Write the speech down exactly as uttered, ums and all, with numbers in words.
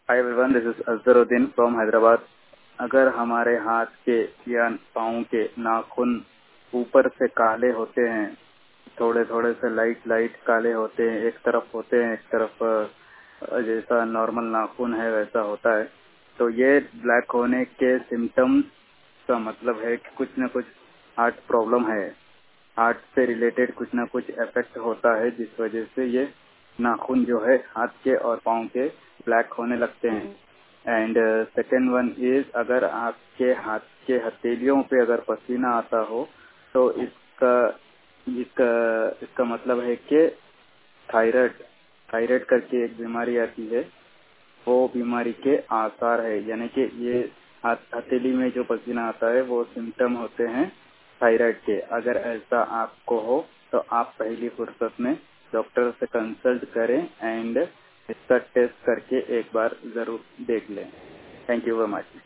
Hi everyone, this is Azharuddin from Hyderabad. अगर हमारे हाथ के या पाँव के नाखून ऊपर से काले होते हैं, थोड़े थोड़े से लाइट लाइट काले होते हैं, एक तरफ होते हैं, एक तरफ अ, जैसा नॉर्मल नाखून है वैसा होता है, तो ये ब्लैक होने के सिम्टम्स का मतलब है कि कुछ न कुछ हार्ट प्रॉब्लम है। हार्ट से रिलेटेड कुछ ना कुछ इफेक्ट होता है, जिस वजह से ये नाखून जो है हाथ के और पाँव के ब्लैक होने लगते हैं। एंड सेकेंड वन इज, अगर आपके हाथ के हथेलियों पे अगर पसीना आता हो तो इसका इसका इसका मतलब है कि थायराइड थायराइड करके एक बीमारी आती है, वो बीमारी के आसार है। यानी कि ये हाथ हथेली में जो पसीना आता है वो सिम्टम होते हैं थायराइड के। अगर ऐसा आपको हो तो आप पहली फुर्सत में डॉक्टर से कंसल्ट करें एंड इसका टेस्ट करके एक बार जरूर देख लें। Thank you very much.